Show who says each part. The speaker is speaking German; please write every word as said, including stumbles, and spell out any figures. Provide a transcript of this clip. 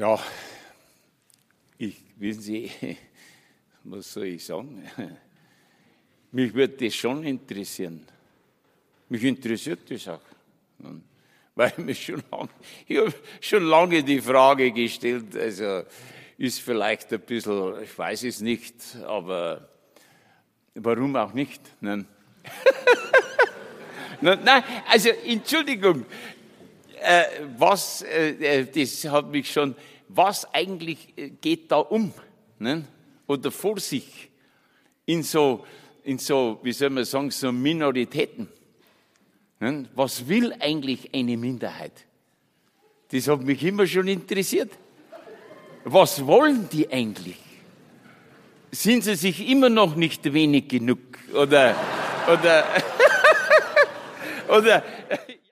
Speaker 1: Ja, ich, wissen Sie, was soll ich sagen? Mich würde das schon interessieren. Mich interessiert das auch. Weil mich schon lange, ich habe schon lange die Frage gestellt, also ist vielleicht ein bisschen, ich weiß es nicht, aber warum auch nicht? Nein, Nein also Entschuldigung, äh, was, äh, das hat mich schon, was eigentlich geht da um, ne? Oder vor sich in so, in so, wie soll man sagen, so Minoritäten. Ne? Was will eigentlich eine Minderheit? Das hat mich immer schon interessiert. Was wollen die eigentlich? Sind sie sich immer noch nicht wenig genug? Oder, oder, oder,